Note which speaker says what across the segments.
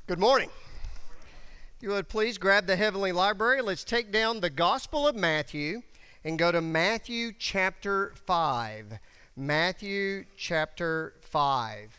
Speaker 1: Good morning. If you would please grab the Heavenly Library. Let's take down the Gospel of Matthew and go to Matthew chapter 5. Matthew chapter 5.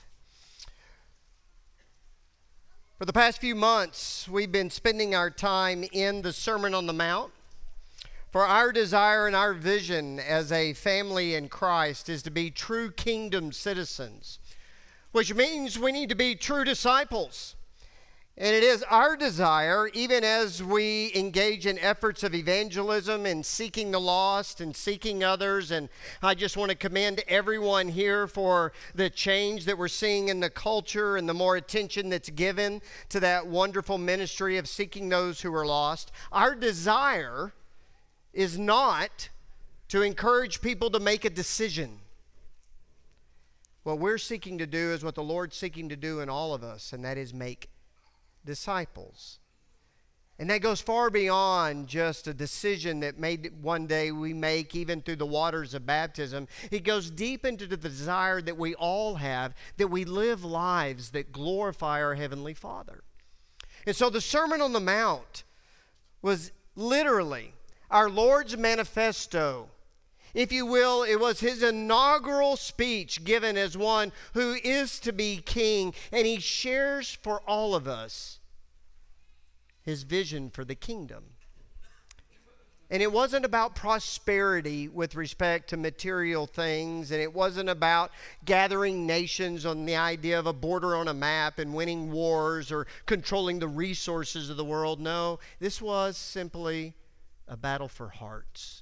Speaker 1: For the past few months, we've been spending our time in the Sermon on the Mount. For our desire and our vision as a family in Christ is to be true kingdom citizens, which means we need to be true disciples. And it is our desire, even as we engage in efforts of evangelism and seeking the lost and seeking others, and I just want to commend everyone here for the change that we're seeing in the culture and the more attention that's given to that wonderful ministry of seeking those who are lost. Our desire is not to encourage people to make a decision. What we're seeking to do is what the Lord's seeking to do in all of us, and that is make disciples. And that goes far beyond just a decision that one day we make even through the waters of baptism. It goes deep into the desire that we all have, that we live lives that glorify our Heavenly Father. And so the Sermon on the Mount was literally our Lord's manifesto. If you will, it was his inaugural speech given as one who is to be king, and he shares for all of us his vision for the kingdom. And it wasn't about prosperity with respect to material things, and it wasn't about gathering nations on the idea of a border on a map and winning wars or controlling the resources of the world. No, this was simply a battle for hearts.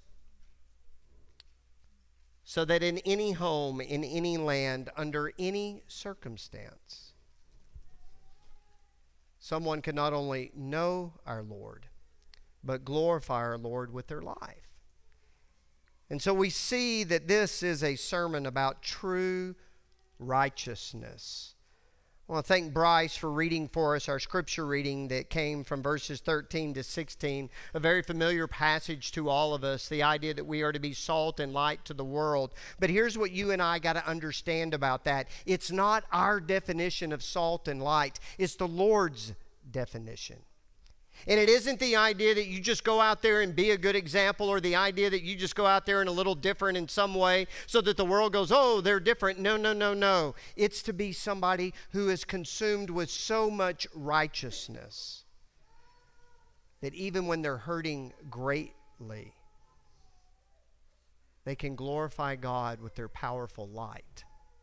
Speaker 1: So that in any home, in any land, under any circumstance, someone can not only know our Lord, but glorify our Lord with their life. And so we see that this is a sermon about true righteousness. I want to thank Bryce for reading for us our scripture reading that came from verses 13 to 16, a very familiar passage to all of us, the idea that we are to be salt and light to the world. But here's what you and I got to understand about that. It's not our definition of salt and light. It's the Lord's definition. And it isn't the idea that you just go out there and be a good example, or the idea that you just go out there and a little different in some way so that the world goes, oh, they're different. No. It's to be somebody who is consumed with so much righteousness that even when they're hurting greatly, they can glorify God with their powerful light.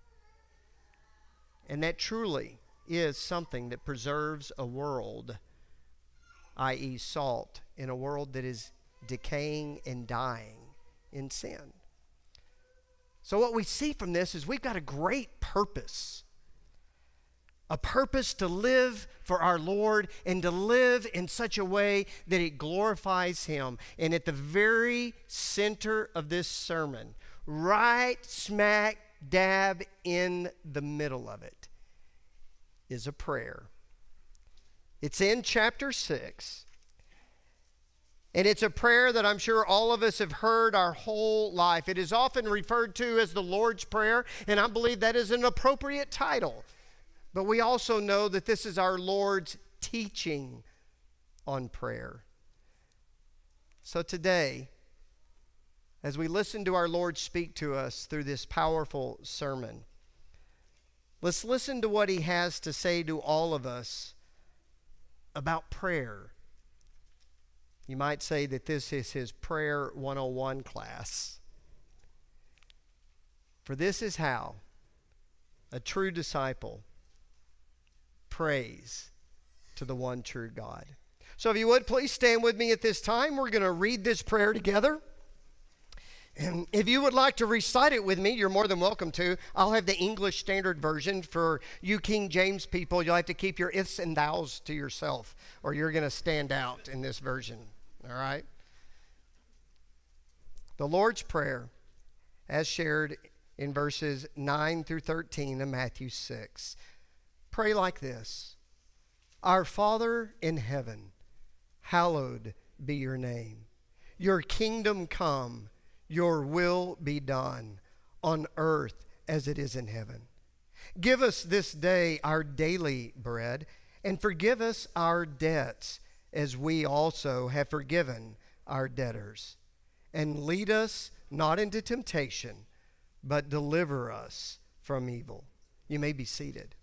Speaker 1: And that truly is something that preserves a world, i.e. salt, in a world that is decaying and dying in sin. So what we see from this is we've got a great purpose. A purpose to live for our Lord and to live in such a way that it glorifies Him. And at the very center of this sermon, right smack dab in the middle of it, is a prayer. It's in chapter 6, and it's a prayer that I'm sure all of us have heard our whole life. It is often referred to as the Lord's Prayer, and I believe that is an appropriate title. But we also know that this is our Lord's teaching on prayer. So today, as we listen to our Lord speak to us through this powerful sermon, let's listen to what He has to say to all of us about prayer. You might say that this is His Prayer 101 class. For this is how a true disciple prays to the one true God. So if you would, please stand with me at this time. We're going to read this prayer together. And if you would like to recite it with me, you're more than welcome to. I'll have the English Standard Version. For you King James people, you'll have to keep your ifs and thous to yourself, or you're going to stand out in this version. All right? The Lord's Prayer, as shared in verses 9 through 13 of Matthew 6. Pray like this: Our Father in heaven, hallowed be your name. Your kingdom come. Your will be done on earth as it is in heaven. Give us this day our daily bread, And forgive us our debts, as we also have forgiven our debtors. And lead us not into temptation, but deliver us from evil. You may be seated.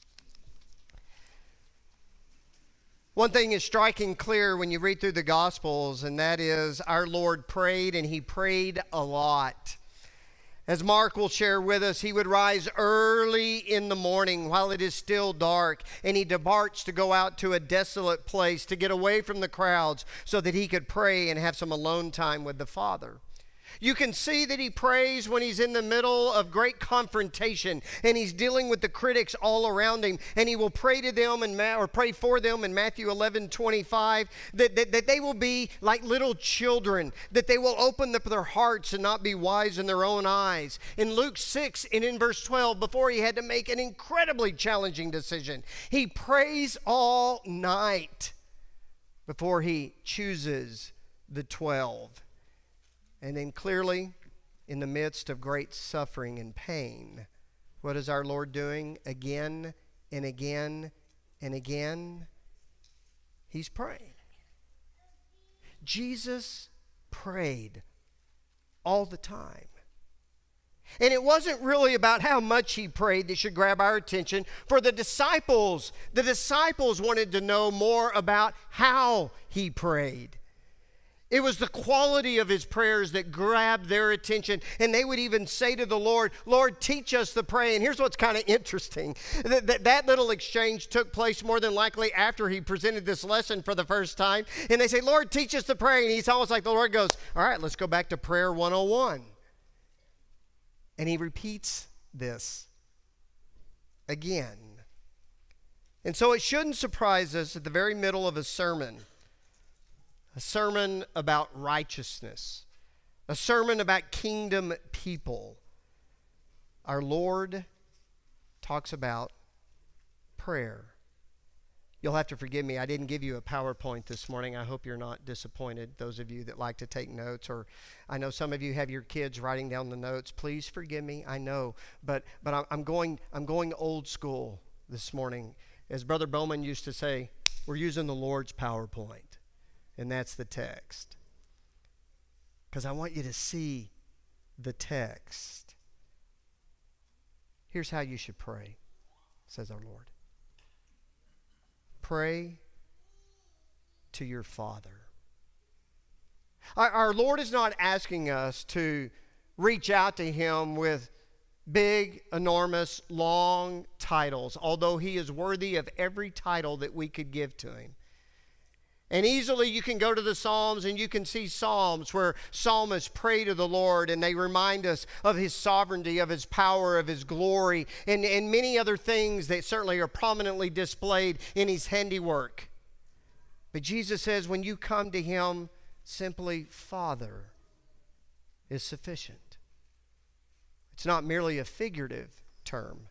Speaker 1: One thing is striking clear when you read through the Gospels, and that is our Lord prayed, and he prayed a lot. As Mark will share with us, he would rise early in the morning while it is still dark, and he departs to go out to a desolate place to get away from the crowds so that he could pray and have some alone time with the Father. You can see that he prays when he's in the middle of great confrontation and he's dealing with the critics all around him, and he will pray to them or pray for them in Matthew 11:25 that they will be like little children, that they will open up their hearts and not be wise in their own eyes. In Luke 6 and in verse 12, before he had to make an incredibly challenging decision, he prays all night before he chooses the 12. And then clearly, in the midst of great suffering and pain, what is our Lord doing again and again and again? He's praying. Jesus prayed all the time. And it wasn't really about how much he prayed that should grab our attention. For the disciples wanted to know more about how he prayed. It was the quality of his prayers that grabbed their attention. And they would even say to the Lord, Lord, teach us to pray. And here's what's kind of interesting. That little exchange took place more than likely after he presented this lesson for the first time. And they say, Lord, teach us to pray. And he's almost like the Lord goes, all right, let's go back to prayer 101. And he repeats this again. And so it shouldn't surprise us at the very middle of a sermon about righteousness, a sermon about kingdom people, our Lord talks about prayer. You'll have to forgive me, I didn't give you a PowerPoint this morning. I hope you're not disappointed, those of you that like to take notes, or I know some of you have your kids writing down the notes. Please forgive me, I know, but I'm going old school this morning. As Brother Bowman used to say, we're using the Lord's PowerPoint. And that's the text. Because I want you to see the text. Here's how you should pray, says our Lord. Pray to your Father. Our Lord is not asking us to reach out to him with big, enormous, long titles, although he is worthy of every title that we could give to him. And easily you can go to the Psalms and you can see Psalms where psalmists pray to the Lord and they remind us of his sovereignty, of his power, of his glory, and many other things that certainly are prominently displayed in his handiwork. But Jesus says when you come to him, simply Father is sufficient. It's not merely a figurative term.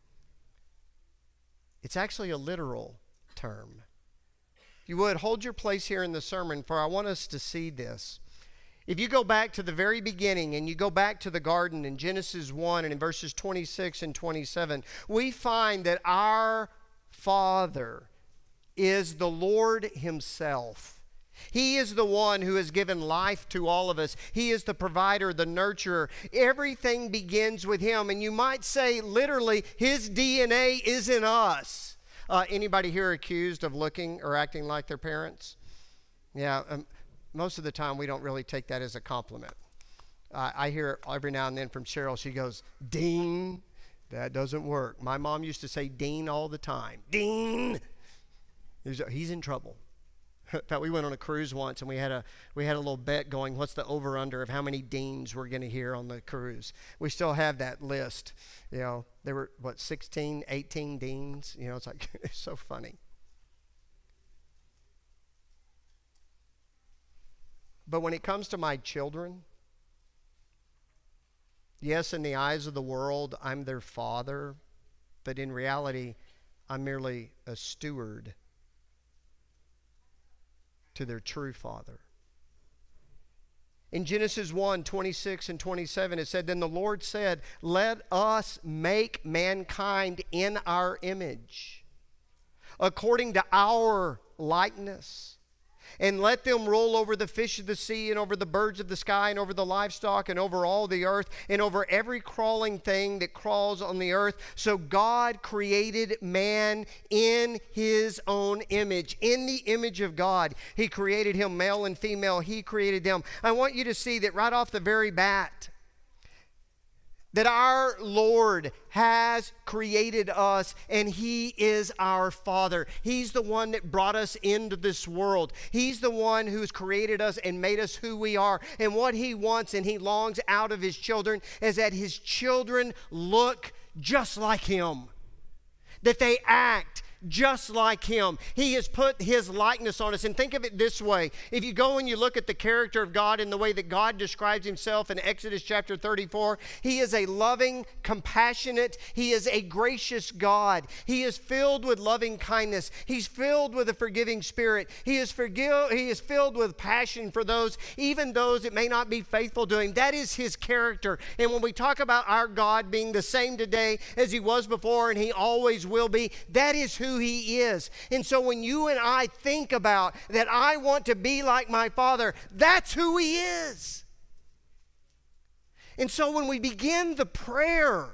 Speaker 1: It's actually a literal term. You would hold your place here in the sermon, for I want us to see this. If you go back to the very beginning and you go back to the garden in Genesis 1 and in verses 26 and 27, we find that our Father is the Lord himself. He is the one who has given life to all of us. He is the provider, the nurturer. Everything begins with him. And you might say, literally, his DNA is in us. Anybody here accused of looking or acting like their parents? Yeah, most of the time we don't really take that as a compliment. I hear it every now and then from Cheryl. She goes, Dean, that doesn't work. My mom used to say Dean all the time. Dean! He's in trouble. In fact, we went on a cruise once and we had a little bet going, what's the over-under of how many deans we're going to hear on the cruise. We still have that list. You know, there were, 16, 18 deans? You know, it's like, it's so funny. But when it comes to my children, yes, in the eyes of the world, I'm their father, but in reality, I'm merely a steward to their true Father. In Genesis 1, 26 and 27, it said, Then the Lord said, Let us make mankind in our image, according to our likeness. And let them roll over the fish of the sea, and over the birds of the sky, and over the livestock, and over all the earth, and over every crawling thing that crawls on the earth. So God created man in his own image. In the image of God, he created him, male and female, he created them. I want you to see that right off the very bat, that our Lord has created us, and he is our Father. He's the one that brought us into this world. He's the one who's created us and made us who we are. And what he wants and he longs out of his children is that his children look just like him, that they act just like him. He has put his likeness on us. And think of it this way. If you go and you look at the character of God and the way that God describes himself in Exodus chapter 34, he is a loving, compassionate, he is a gracious God. He is filled with loving kindness. He's filled with a forgiving spirit. He is filled with passion for those, even those that may not be faithful to him. That is his character. And when we talk about our God being the same today as he was before and he always will be, that is who he is. And so when you and I think about that, I want to be like my Father, that's who he is. And so when we begin the prayer,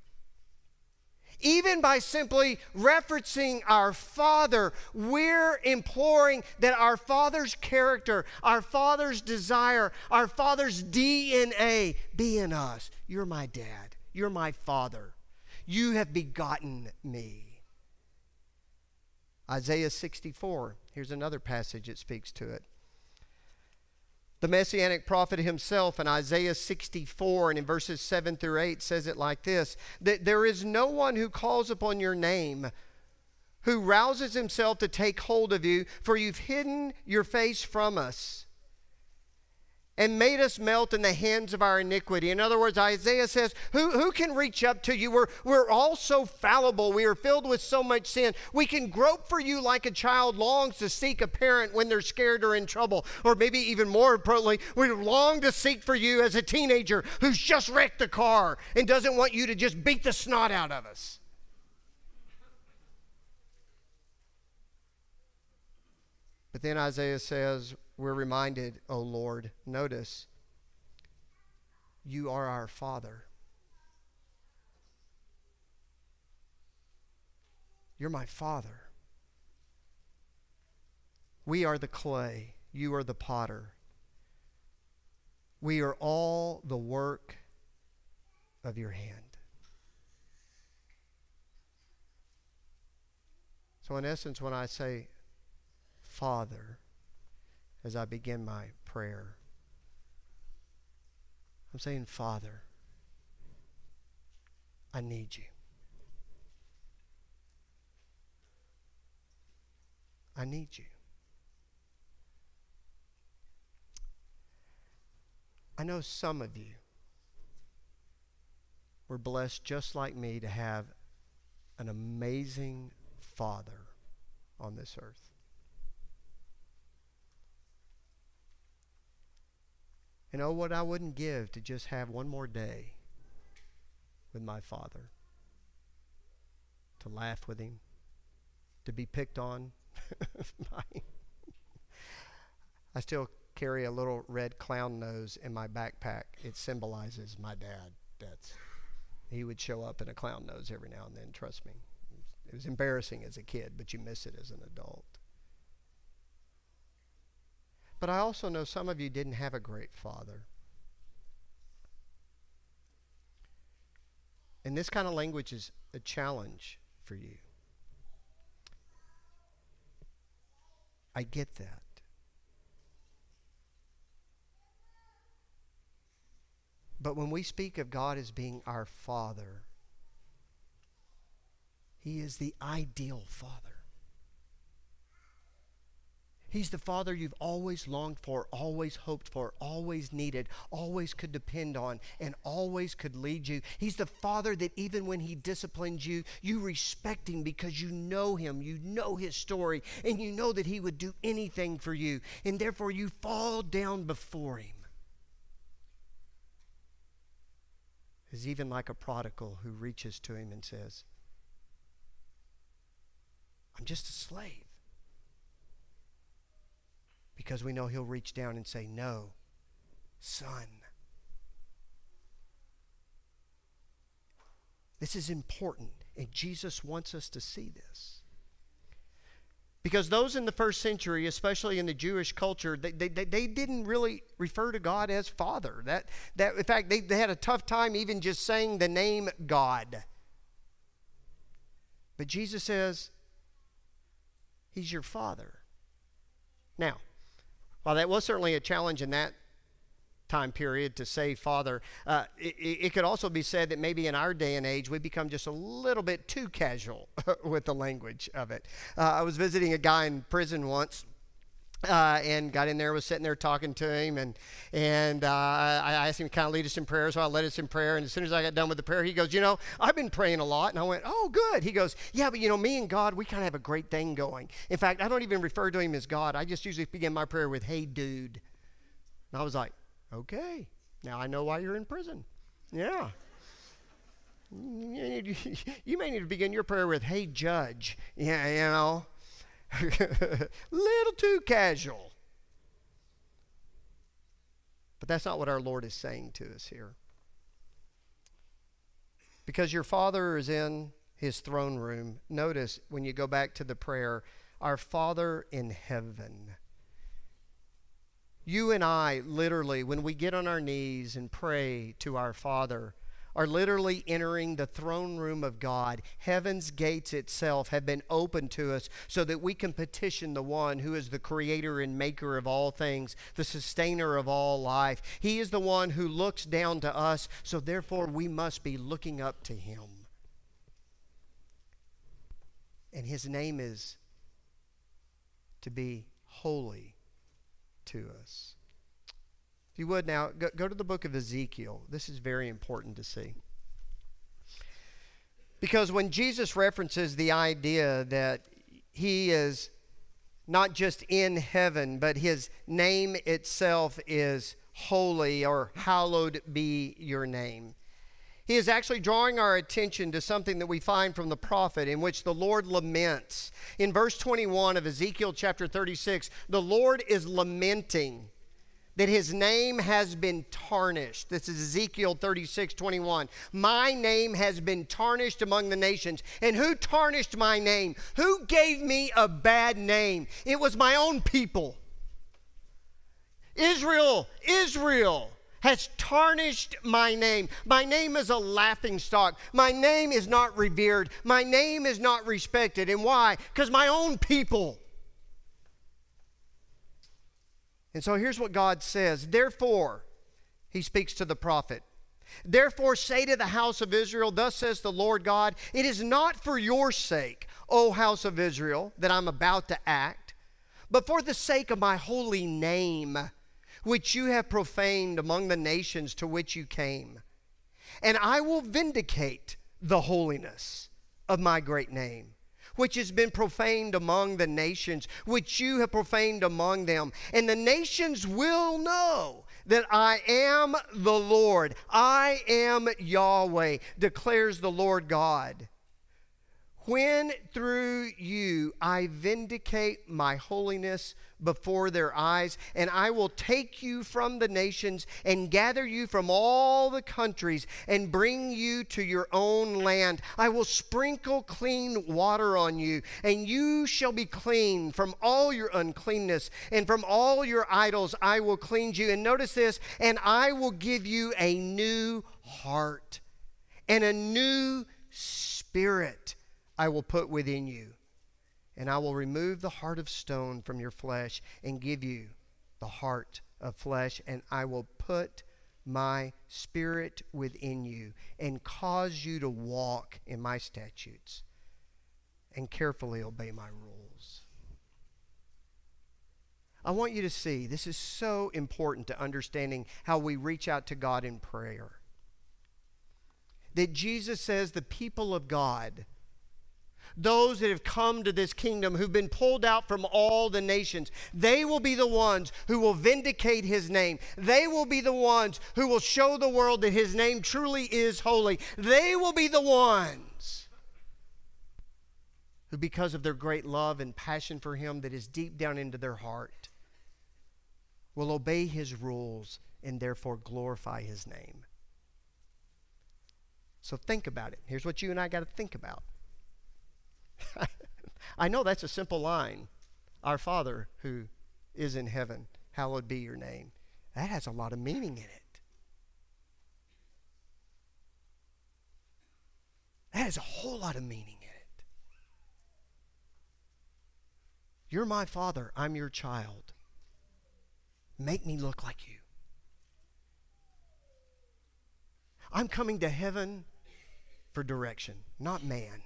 Speaker 1: even by simply referencing our Father, we're imploring that our Father's character, our Father's desire, our Father's DNA be in us. You're my dad. You're my Father. You have begotten me. Isaiah 64, here's another passage that speaks to it. The Messianic prophet himself in Isaiah 64 and in verses 7 through 8 says it like this, that there is no one who calls upon your name, who rouses himself to take hold of you, for you've hidden your face from us and made us melt in the hands of our iniquity. In other words, Isaiah says, who can reach up to you? We're all so fallible. We are filled with so much sin. We can grope for you like a child longs to seek a parent when they're scared or in trouble. Or maybe even more importantly, we long to seek for you as a teenager who's just wrecked the car and doesn't want you to just beat the snot out of us. But then Isaiah says, we're reminded, oh Lord, notice, you are our Father. You're my Father. We are the clay. You are the potter. We are all the work of your hand. So in essence, when I say Father, as I begin my prayer, I'm saying, Father, I need you. I need you. I know some of you were blessed just like me to have an amazing Father on this earth. And oh, what I wouldn't give to just have one more day with my Father. To laugh with him. To be picked on. I still carry a little red clown nose in my backpack. It symbolizes my dad. He would show up in a clown nose every now and then, trust me. It was embarrassing as a kid, but you miss it as an adult. But I also know some of you didn't have a great father. And this kind of language is a challenge for you. I get that. But when we speak of God as being our Father, He is the ideal Father. He's the Father you've always longed for, always hoped for, always needed, always could depend on, and always could lead you. He's the Father that even when He disciplines you, you respect Him because you know Him, you know His story, and you know that He would do anything for you, and therefore you fall down before Him. Is even like a prodigal who reaches to Him and says, I'm just a slave. Because we know he'll reach down and say, no, son. This is important, and Jesus wants us to see this. Because those in the first century, especially in the Jewish culture, they didn't really refer to God as Father. In fact, they had a tough time even just saying the name God. But Jesus says, He's your Father. Now, while that was certainly a challenge in that time period to say Father, it could also be said that maybe in our day and age we become just a little bit too casual with the language of it. I was visiting a guy in prison once, and got in there, was sitting there talking to him, and I asked him to kind of lead us in prayer, so I led us in prayer, and as soon as I got done with the prayer, he goes, I've been praying a lot, and I went, oh, good. He goes, yeah, but me and God, we kind of have a great thing going. In fact, I don't even refer to him as God. I just usually begin my prayer with, hey, dude. And I was like, okay, now I know why you're in prison. Yeah. You may need to begin your prayer with, hey, judge. Yeah, little too casual. But that's not what our Lord is saying to us here. Because your Father is in his throne room. Notice when you go back to the prayer, our Father in heaven. You and I, literally, when we get on our knees and pray to our Father, are literally entering the throne room of God. Heaven's gates itself have been opened to us so that we can petition the one who is the creator and maker of all things, the sustainer of all life. He is the one who looks down to us, so therefore we must be looking up to him. And his name is to be holy to us. If you would now, go to the book of Ezekiel. This is very important to see. Because when Jesus references the idea that he is not just in heaven, but his name itself is holy, or hallowed be your name, he is actually drawing our attention to something that we find from the prophet, in which the Lord laments. In verse 21 of Ezekiel chapter 36, the Lord is lamenting that his name has been tarnished. This is Ezekiel 36:21. My name has been tarnished among the nations. And who tarnished my name? Who gave me a bad name? It was my own people. Israel has tarnished my name. My name is a laughingstock. My name is not revered. My name is not respected. And why? Because my own people. And so here's what God says. Therefore, he speaks to the prophet. Therefore say to the house of Israel, thus says the Lord God, it is not for your sake, O house of Israel, that I'm about to act, but for the sake of my holy name, which you have profaned among the nations to which you came. And I will vindicate the holiness of my great name, which has been profaned among the nations, which you have profaned among them. And the nations will know that I am the Lord. I am Yahweh, declares the Lord God. When through you I vindicate my holiness before their eyes, and I will take you from the nations and gather you from all the countries and bring you to your own land. I will sprinkle clean water on you, and you shall be clean from all your uncleanness, and from all your idols I will cleanse you. And notice this, and I will give you a new heart and a new spirit I will put within you. And I will remove the heart of stone from your flesh and give you the heart of flesh. And I will put my spirit within you and cause you to walk in my statutes and carefully obey my rules. I want you to see, this is so important to understanding how we reach out to God in prayer. That Jesus says the people of God, those that have come to this kingdom, who've been pulled out from all the nations, they will be the ones who will vindicate his name. They will be the ones who will show the world that his name truly is holy. They will be the ones who because of their great love and passion for Him that is deep down into their heart will obey His rules and therefore glorify His name. So think about it. Here's what you and I got to think about. I know that's a simple line. Our Father who is in heaven, hallowed be your name. That has a lot of meaning in it. That has a whole lot of meaning in it. You're my Father, I'm your child. Make me look like you. I'm coming to heaven for direction, not man.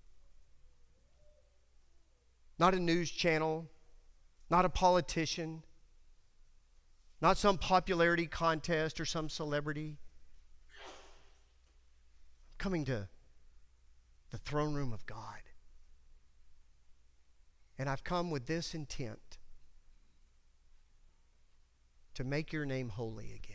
Speaker 1: Not a news channel, not a politician, not some popularity contest or some celebrity. I'm coming to the throne room of God. And I've come with this intent, to make your name holy again.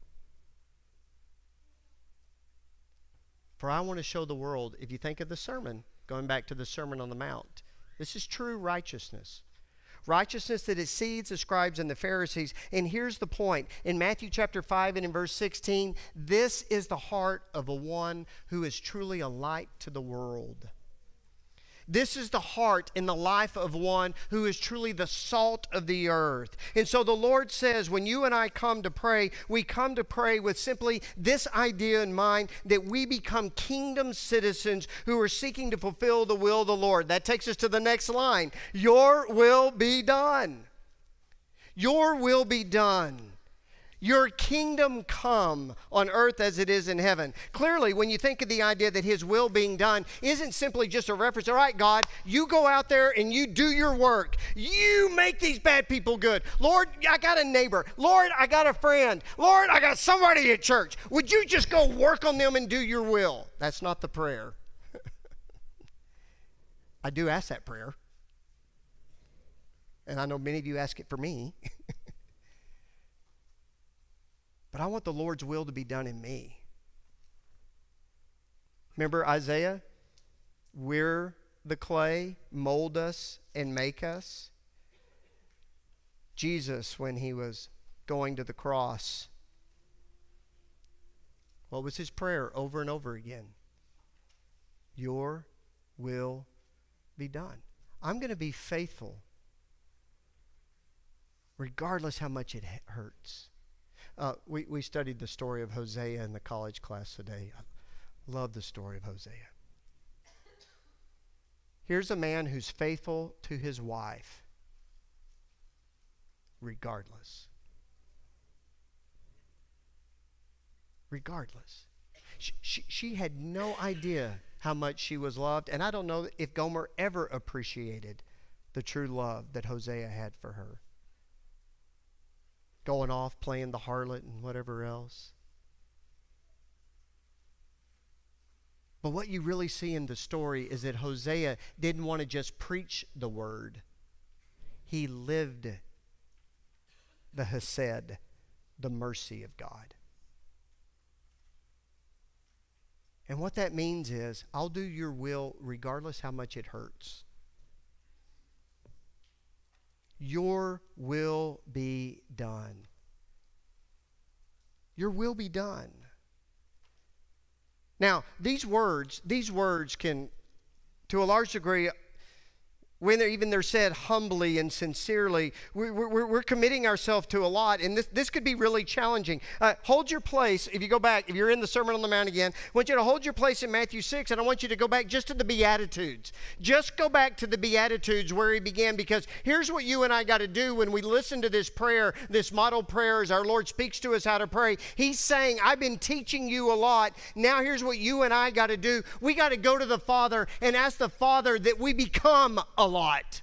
Speaker 1: For I want to show the world, if you think of the sermon, going back to the Sermon on the Mount, this is true righteousness. Righteousness that exceeds the scribes and the Pharisees. And here's the point. In Matthew chapter 5 and in verse 16, this is the heart of a one who is truly a light to the world. This is the heart in the life of one who is truly the salt of the earth. And so the Lord says, when you and I come to pray, we come to pray with simply this idea in mind, that we become kingdom citizens who are seeking to fulfill the will of the Lord. That takes us to the next line. Your will be done. Your will be done. Your kingdom come on earth as it is in heaven. Clearly, when you think of the idea that His will being done isn't simply just a reference, all right, God, you go out there and you do your work. You make these bad people good. Lord, I got a neighbor. Lord, I got a friend. Lord, I got somebody at church. Would you just go work on them and do your will? That's not the prayer. I do ask that prayer. And I know many of you ask it for me. But I want the Lord's will to be done in me. Remember Isaiah? We're the clay, mold us and make us. Jesus, when He was going to the cross, what was His prayer over and over again? Your will be done. I'm going to be faithful regardless how much it hurts. We studied the story of Hosea in the college class today. I love the story of Hosea. Here's a man who's faithful to his wife, regardless. Regardless. She had no idea how much she was loved, and I don't know if Gomer ever appreciated the true love that Hosea had for her. Going off, playing the harlot and whatever else. But what you really see in the story is that Hosea didn't want to just preach the word. He lived the hesed, the mercy of God. And what that means is, I'll do your will regardless how much it hurts. Your will be done. Your will be done. Now, these words can, to a large degree, when they're said humbly and sincerely, we're committing ourselves to a lot, and this could be really challenging. Hold your place. If you go back, if you're in the Sermon on the Mount again, I want you to hold your place in Matthew 6, and I want you to go back just to the Beatitudes. Just go back to the Beatitudes where He began, because here's what you and I got to do when we listen to this prayer, this model prayer as our Lord speaks to us how to pray. He's saying, I've been teaching you a lot. Now here's what you and I got to do. We got to go to the Father and ask the Father that we become a lot.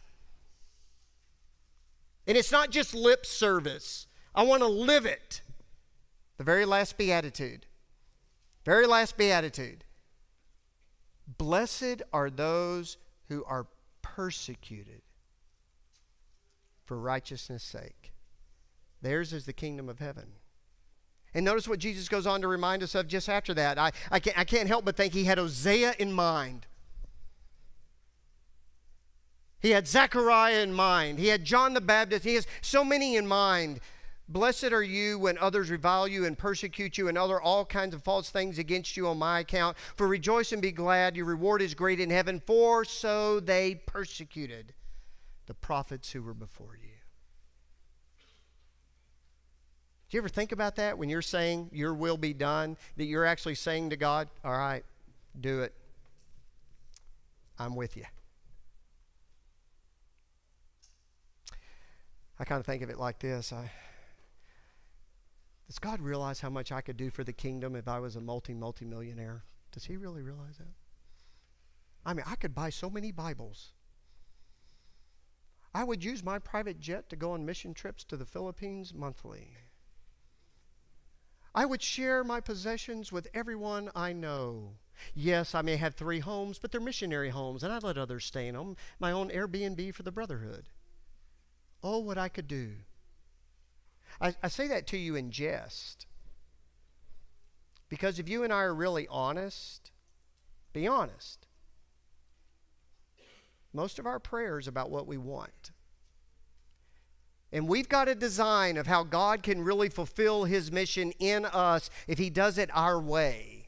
Speaker 1: And it's not just lip service. I want to live it. The very last beatitude. Very last beatitude. Blessed are those who are persecuted for righteousness' sake. Theirs is the kingdom of heaven. And notice what Jesus goes on to remind us of just after that. I can't help but think He had Hosea in mind. He had Zechariah in mind. He had John the Baptist. He has so many in mind. Blessed are you when others revile you and persecute you and utter all kinds of false things against you on my account. For rejoice and be glad, your reward is great in heaven, for so they persecuted the prophets who were before you. Do you ever think about that when you're saying your will be done, that you're actually saying to God, all right, do it. I'm with you. I kind of think of it like this. Does God realize how much I could do for the kingdom if I was a multi-millionaire? Does he really realize that? I mean, I could buy so many Bibles. I would use my private jet to go on mission trips to the Philippines monthly. I would share my possessions with everyone I know. Yes, I may have 3 homes, but they're missionary homes, and I'd let others stay in them. My own Airbnb for the brotherhood. Oh, what I could do. I say that to you in jest. Because if you and I are really honest, be honest. Most of our prayers about what we want. And we've got a design of how God can really fulfill his mission in us if he does it our way.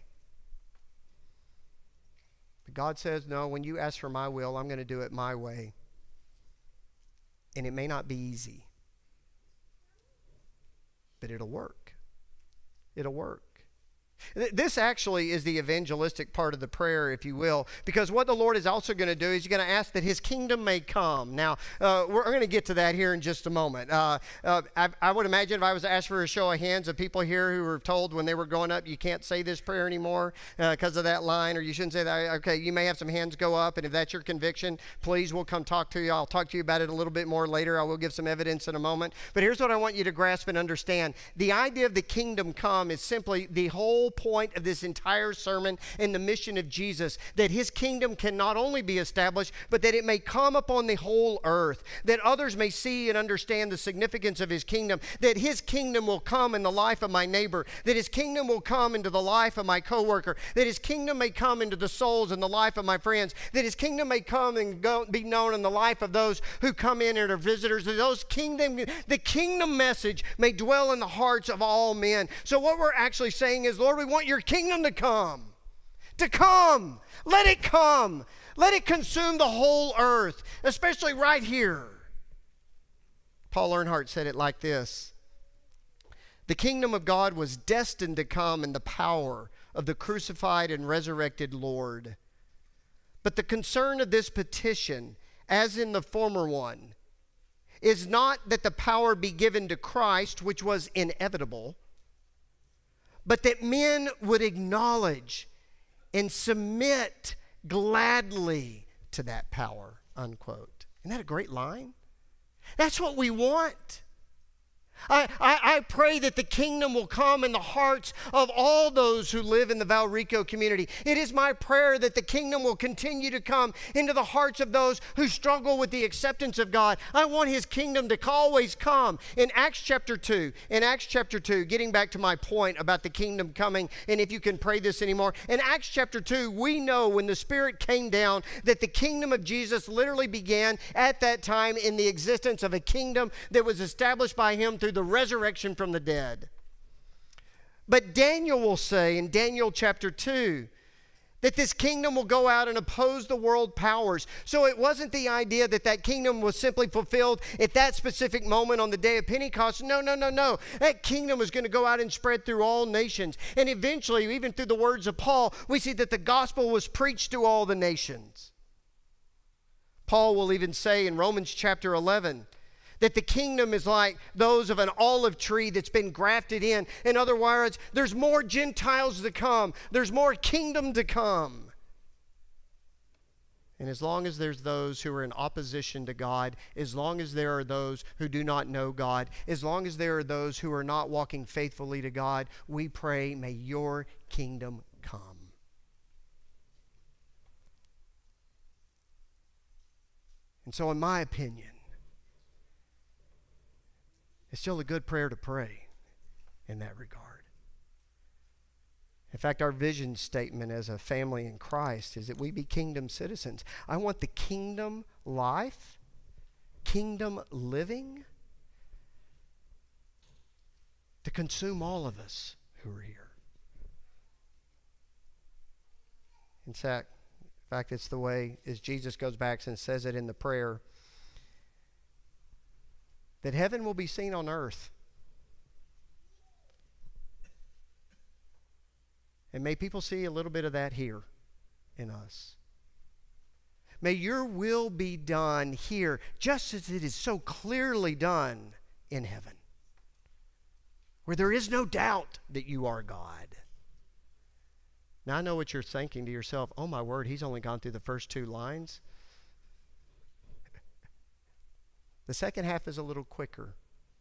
Speaker 1: But God says, no, when you ask for my will, I'm going to do it my way. And it may not be easy. But it'll work. It'll work. This actually is the evangelistic part of the prayer, if you will, because what the Lord is also going to do is he's going to ask that his kingdom may come. Now, we're going to get to that here in just a moment. I would imagine if I was to ask for a show of hands of people here who were told when they were growing up, you can't say this prayer anymore because of that line, or you shouldn't say that. Okay, you may have some hands go up, and if that's your conviction, please, we'll come talk to you. I'll talk to you about it a little bit more later. I will give some evidence in a moment. But here's what I want you to grasp and understand. The idea of the kingdom come is simply the whole point of this entire sermon and the mission of Jesus, that his kingdom can not only be established, but that it may come upon the whole earth, that others may see and understand the significance of his kingdom, that his kingdom will come in the life of my neighbor, that his kingdom will come into the life of my coworker, that his kingdom may come into the souls and the life of my friends, that his kingdom may come and be known in the life of those who come in and are visitors, that the kingdom message may dwell in the hearts of all men. So what we're actually saying is, Lord, we want your kingdom to come. To come. Let it come. Let it consume the whole earth, especially right here. Paul Earnhardt said it like this. The kingdom of God was destined to come in the power of the crucified and resurrected Lord. But the concern of this petition, as in the former one, is not that the power be given to Christ, which was inevitable, but that men would acknowledge and submit gladly to that power, unquote. Isn't that a great line? That's what we want. I pray that the kingdom will come in the hearts of all those who live in the Valrico community. It is my prayer that the kingdom will continue to come into the hearts of those who struggle with the acceptance of God. I want his kingdom to always come. In Acts chapter 2, getting back to my point about the kingdom coming, and if you can pray this anymore, in Acts chapter 2, we know when the Spirit came down that the kingdom of Jesus literally began at that time in the existence of a kingdom that was established by him through the resurrection from the dead. But Daniel will say in Daniel chapter 2 that this kingdom will go out and oppose the world powers. So it wasn't the idea that that kingdom was simply fulfilled at that specific moment on the day of Pentecost. No. That kingdom was going to go out and spread through all nations. And eventually, even through the words of Paul, we see that the gospel was preached to all the nations. Paul will even say in Romans chapter 11 that the kingdom is like those of an olive tree that's been grafted in. In other words, there's more Gentiles to come. There's more kingdom to come. And as long as there's those who are in opposition to God, as long as there are those who do not know God, as long as there are those who are not walking faithfully to God, we pray, may your kingdom come. And so in my opinion, it's still a good prayer to pray in that regard. In fact, our vision statement as a family in Christ is that we be kingdom citizens. I want the kingdom life, kingdom living to consume all of us who are here. In fact, it's the way, as Jesus goes back and says it in the prayer, that heaven will be seen on earth. And may people see a little bit of that here in us. May your will be done here just as it is so clearly done in heaven, where there is no doubt that you are God. Now I know what you're thinking to yourself. Oh my word, he's only gone through the first 2 lines. The second half is a little quicker.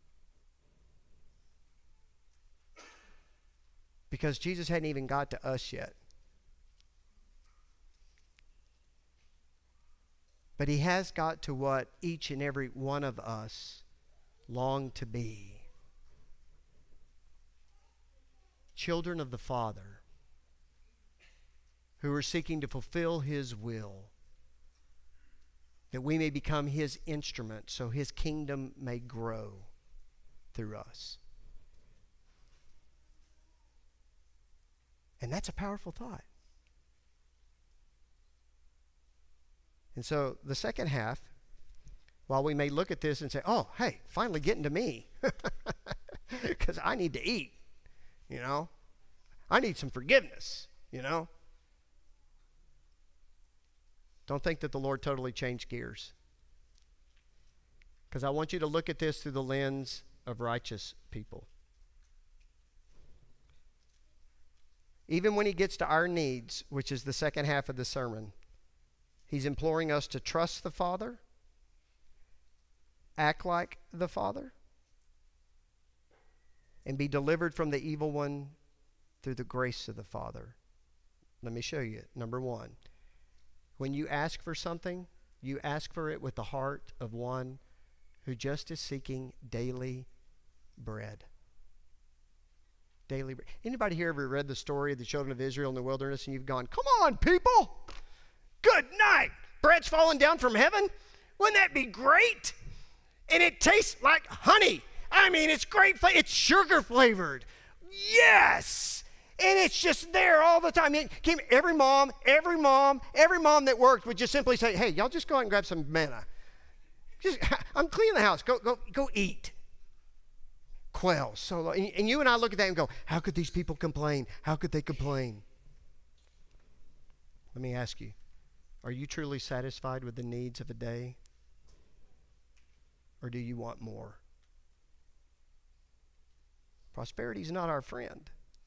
Speaker 1: Because Jesus hadn't even got to us yet. But he has got to what each and every one of us long to be. Children of the Father, who are seeking to fulfill his will, that we may become his instrument so his kingdom may grow through us. And that's a powerful thought. And so the second half, while we may look at this and say, oh, hey, finally getting to me, because I need to eat, you know. I need some forgiveness, you know. Don't think that the Lord totally changed gears. Because I want you to look at this through the lens of righteous people. Even when he gets to our needs, which is the second half of the sermon, he's imploring us to trust the Father, act like the Father, and be delivered from the evil one through the grace of the Father. Let me show you it. Number 1, when you ask for something, you ask for it with the heart of one who just is seeking daily bread. Daily bread. Anybody here ever read the story of the children of Israel in the wilderness and you've gone, come on, people, good night. Bread's falling down from heaven. Wouldn't that be great? And it tastes like honey. I mean, it's great. It's sugar flavored. Yes. And it's just there all the time. Every mom that worked would just simply say, hey, y'all just go out and grab some manna. I'm cleaning the house. Go eat. Quail. And you and I look at that and go, how could these people complain? How could they complain? Let me ask you, are you truly satisfied with the needs of a day? Or do you want more? Prosperity is not our friend.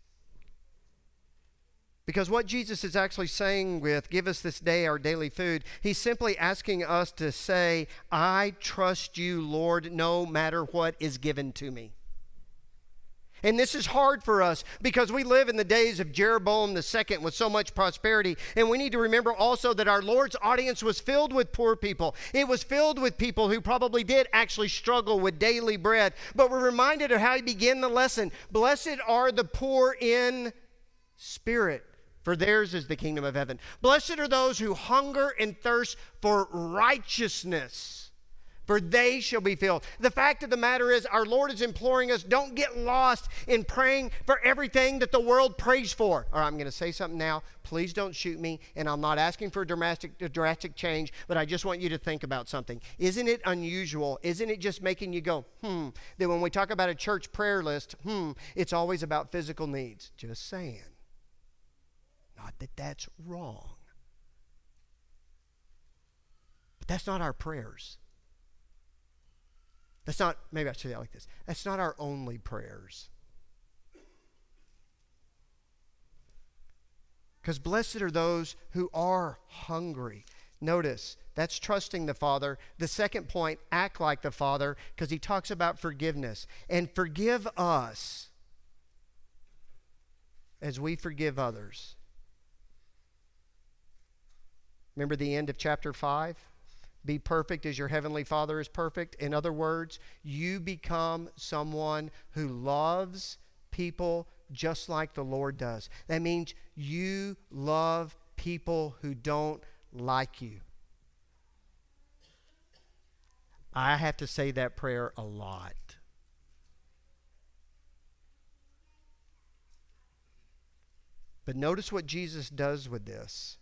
Speaker 1: Because what Jesus is actually saying with, give us this day our daily food, he's simply asking us to say, I trust you, Lord, no matter what is given to me. And this is hard for us because we live in the days of Jeroboam II with so much prosperity. And we need to remember also that our Lord's audience was filled with poor people. It was filled with people who probably did actually struggle with daily bread. But we're reminded of how he began the lesson. Blessed are the poor in spirit, for theirs is the kingdom of heaven. Blessed are those who hunger and thirst for righteousness, for they shall be filled. The fact of the matter is, our Lord is imploring us, don't get lost in praying for everything that the world prays for. All right, I'm going to say something now. Please don't shoot me, and I'm not asking for a drastic change, but I just want you to think about something. Isn't it unusual? Isn't it just making you go, that when we talk about a church prayer list, it's always about physical needs? Just saying. Not that that's wrong. But that's not our prayers. That's not, maybe I should say it like this. That's not our only prayers. Because blessed are those who are hungry. Notice, that's trusting the Father. The second point, act like the Father, because he talks about forgiveness. And forgive us as we forgive others. Remember the end of chapter 5? Be perfect as your heavenly Father is perfect. In other words, you become someone who loves people just like the Lord does. That means you love people who don't like you. I have to say that prayer a lot. But notice what Jesus does with this.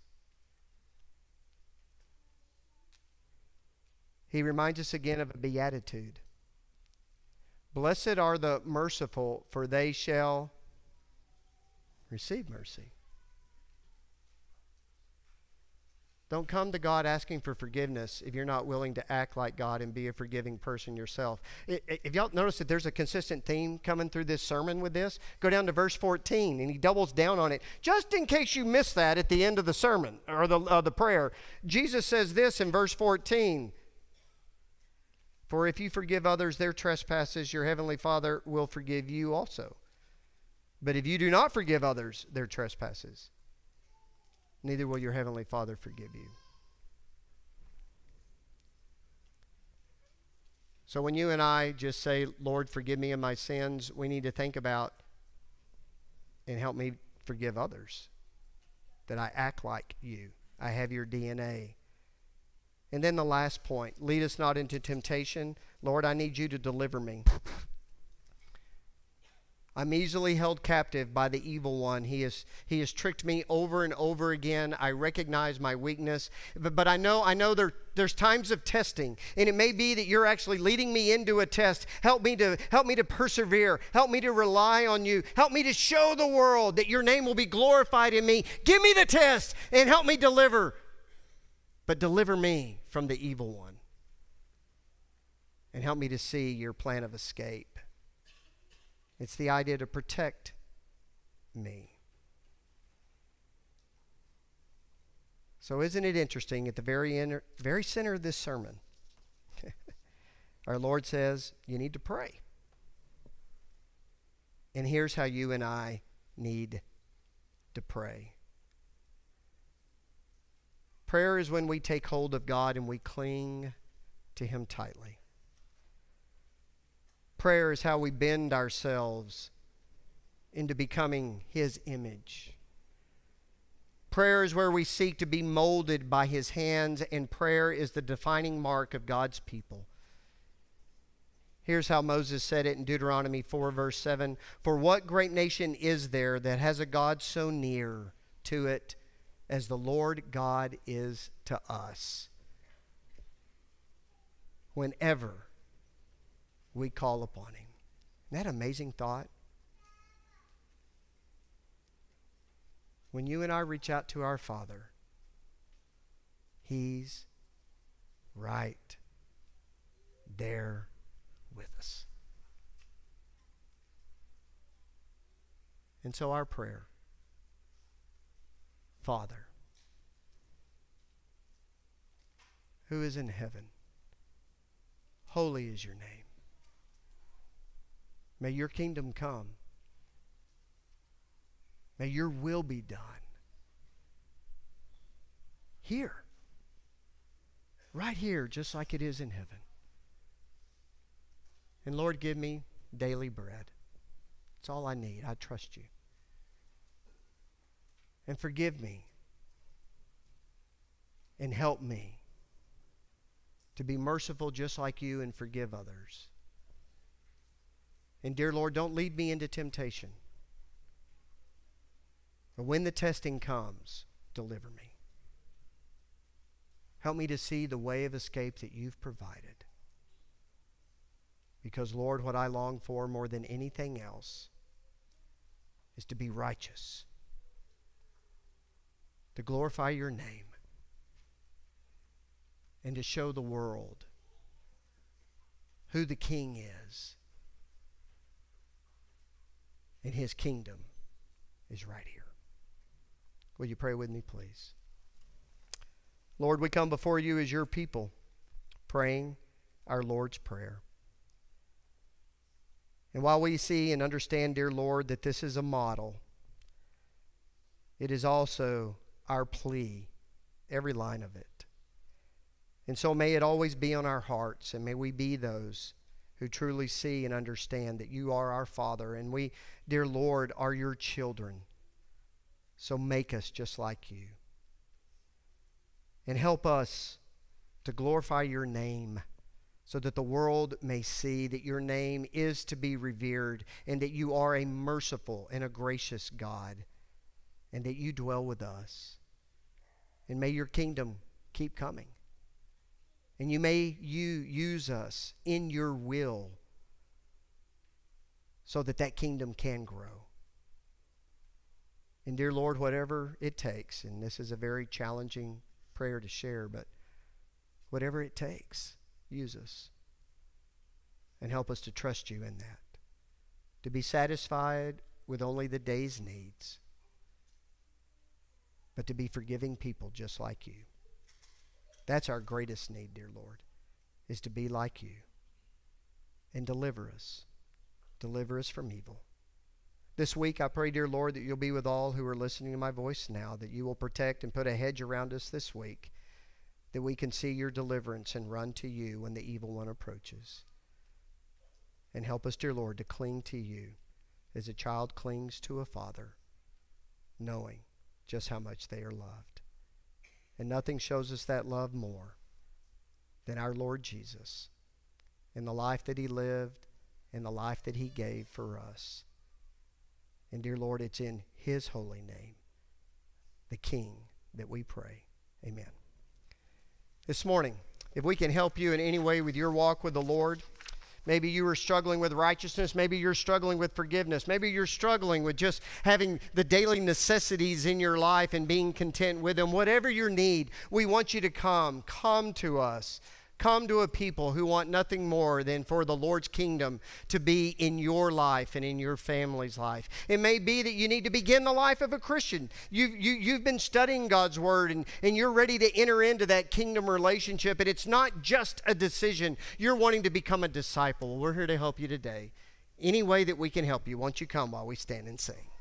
Speaker 1: He reminds us again of a beatitude. Blessed are the merciful, for they shall receive mercy. Don't come to God asking for forgiveness if you're not willing to act like God and be a forgiving person yourself. If y'all notice that there's a consistent theme coming through this sermon with this, go down to verse 14, and he doubles down on it. Just in case you missed that at the end of the sermon, or the prayer, Jesus says this in verse 14, for if you forgive others their trespasses, your heavenly Father will forgive you also. But if you do not forgive others their trespasses, neither will your heavenly Father forgive you. So when you and I just say, Lord, forgive me of my sins, we need to think about and help me forgive others. That I act like you. I have your DNA. And then the last point, lead us not into temptation. Lord, I need you to deliver me. I'm easily held captive by the evil one. He has tricked me over and over again. I recognize my weakness, but I know there's times of testing, and it may be that you're actually leading me into a test. Help me to persevere. Help me to rely on you. Help me to show the world that your name will be glorified in me. Give me the test and help me deliver. But deliver me from the evil one, and help me to see your plan of escape. It's the idea to protect me. So isn't it interesting, at the very center of this sermon, our Lord says, you need to pray. And here's how you and I need to pray. Prayer is when we take hold of God and we cling to Him tightly. Prayer is how we bend ourselves into becoming His image. Prayer is where we seek to be molded by His hands, and prayer is the defining mark of God's people. Here's how Moses said it in Deuteronomy 4, verse 7. For what great nation is there that has a God so near to it as the Lord God is to us, whenever we call upon Him? Isn't that an amazing thought? When you and I reach out to our Father, He's right there with us. And so our prayer, Father, who is in heaven, holy is your name. May your kingdom come. May your will be done. Here. Right here, just like it is in heaven. And Lord, give me daily bread. It's all I need. I trust you. And forgive me. And help me to be merciful just like you and forgive others. And dear Lord, don't lead me into temptation. But when the testing comes, deliver me. Help me to see the way of escape that you've provided. Because, Lord, what I long for more than anything else is to be righteous, to glorify your name, and to show the world who the King is. And His kingdom is right here. Will you pray with me, please? Lord, we come before you as your people, praying our Lord's Prayer. And while we see and understand, dear Lord, that this is a model, it is also our plea, every line of it. And so may it always be on our hearts, and may we be those who truly see and understand that you are our Father, and we, dear Lord, are your children. So make us just like you. And help us to glorify your name so that the world may see that your name is to be revered and that you are a merciful and a gracious God and that you dwell with us. And may your kingdom keep coming. And may you use us in your will so that that kingdom can grow. And dear Lord, whatever it takes, and this is a very challenging prayer to share, but whatever it takes, use us and help us to trust you in that, to be satisfied with only the day's needs, but to be forgiving people just like you. That's our greatest need, dear Lord, is to be like you. And deliver us. Deliver us from evil. This week, I pray, dear Lord, that you'll be with all who are listening to my voice now, that you will protect and put a hedge around us this week, that we can see your deliverance and run to you when the evil one approaches. And help us, dear Lord, to cling to you as a child clings to a father, knowing just how much they are loved. And nothing shows us that love more than our Lord Jesus and the life that he lived and the life that he gave for us. And dear Lord, it's in his holy name, the King, that we pray. Amen. This morning, if we can help you in any way with your walk with the Lord, maybe you are struggling with righteousness. Maybe you're struggling with forgiveness. Maybe you're struggling with just having the daily necessities in your life and being content with them. Whatever your need, we want you to come. Come to us. Come to a people who want nothing more than for the Lord's kingdom to be in your life and in your family's life. It may be that you need to begin the life of a Christian. You've been studying God's Word and you're ready to enter into that kingdom relationship. And it's not just a decision. You're wanting to become a disciple. We're here to help you today. Any way that we can help you, won't you come while we stand and sing?